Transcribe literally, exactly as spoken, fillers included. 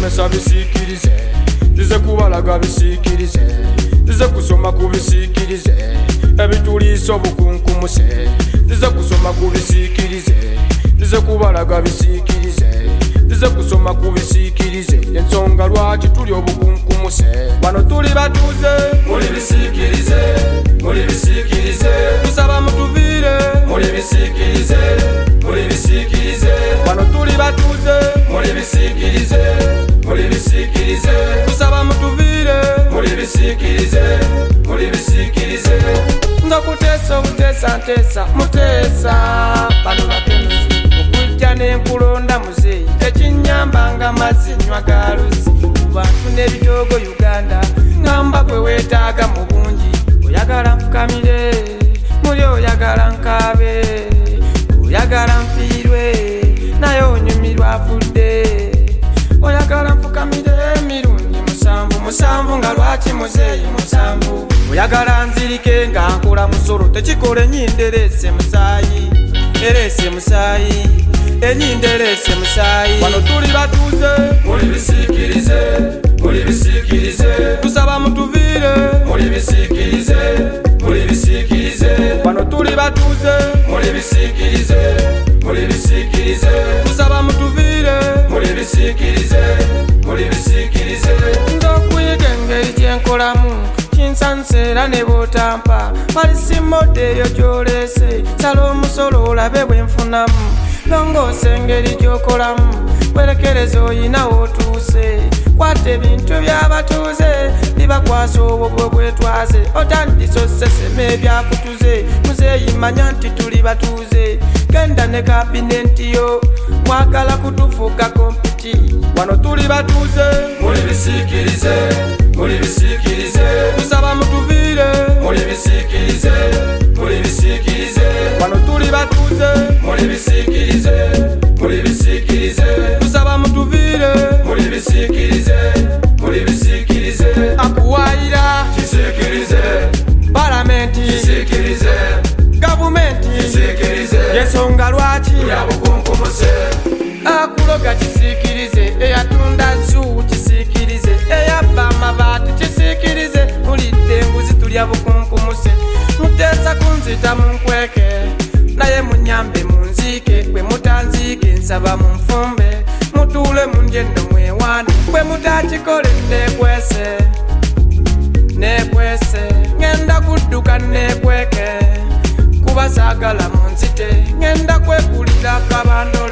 kulemesa bisikirize, nzize kubalaga bisikirize, nzize kusoma ku bisikirize, ebituliisa obukunkumuse, nzize kusoma ku bisikirize, nzize kubalaga bisikirize, nzize kusoma ku bisikirize, ensonga lwaki tuli obukunkumuse. Bano tuli batuuze, muli bisikirize, muli bisikirize, tusaba mutuviire, muli bisikirize, muli bisikirize. Bano tuli batuuze, muli bisikirize, muli bisikirize, tusaba mutuviire, muli bisikirize, muli bisikirize. Nza kuteesa obuteesa nteesa muteesa, bano bakenuzi okujja n'enkulonda muzeeyi, tekinyamba nga mazzi nywa ga luzzi. Ku bantu n'ebitoogo Uganda ngamba gwe weetaaga mu bungi, oyagala nfukamire, muli oyagala nkaabe, oyagala nfiirwe, naye onyumirwa avudde, oyagala nfukamire emirundi musanvu musanvu, nga lwaki muzeeyi musanvu, oyagala nzirike nga nkola musolo, tekikola enyindo ereese musaayi, ereese musaayi, enyindo ereese musaayi. Wano tuli batuuze, muli bisikirize, muli bisikirize, tusaba mutuviire, muli bisikirize, muli bisikirize. Wano tuli batuuze, muli bisikirize, muli bisikirize, tusaba mutuviire, muli bisikirize, muli bisikirize. Nza okuyiga engeri gyenkolamu kinsanse era ne bw'otampa, malisimodde eyo gy'oleese, sala omusolo olabe bwe nfunamu, longoosa engeri gy'okolamu, werekereza oyina w'otuuse, kwata ebintu by'abatuuze bibakwasa obwo bwetwaze, otandise osesema ebyakutuze, muzeeyi manya nti tuli batuuze, genda ne kabinenti yo, mwagala kutufuuka kompiti. Wano tuli batuuze, muli bisikirize, muli bisikirize, tusaba mutuviire, muli bisikirize, muli bisikirize. Wano tuli batuuze, muli bisikirize, muli bisikirize, tusaba mutuviire, muli bisikirize, muli bisikirize. Akuwaayira kisikirize, palamenti kisikirize, gavumenti kisikirize, yensonga lwaki yabukunkumuse. Akuloga kisikirize, eyatunda zuu kisikirize, eyabba amabaati kisikirize, mulidde enguzi tulya bukunkumuse. Muteesa kunzita munkweke, naye munyambe munziike, bwe mutanziike nsaba munfumbe, mutuule mundye nno mwewaane, bwe mutakikole neekwese, neekwese, ngenda kudduka neekweke, kuba saagala munzite, ngenda kwekulira kabando